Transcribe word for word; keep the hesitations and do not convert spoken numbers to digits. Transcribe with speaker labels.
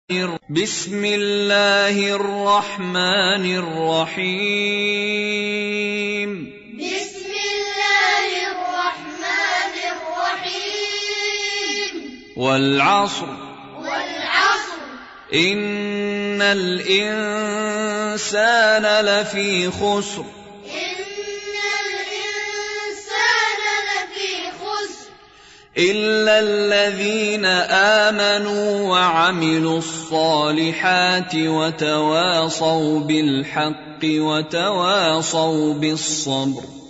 Speaker 1: بسم الله الرحمن الرحيم
Speaker 2: بسم الله الرحمن الرحيم
Speaker 1: والعصر
Speaker 2: والعصر
Speaker 1: إن الإنسان لفي خسر إلا الذين آمنوا وعملوا الصالحات وتواصوا بالحق وتواصوا بالصبر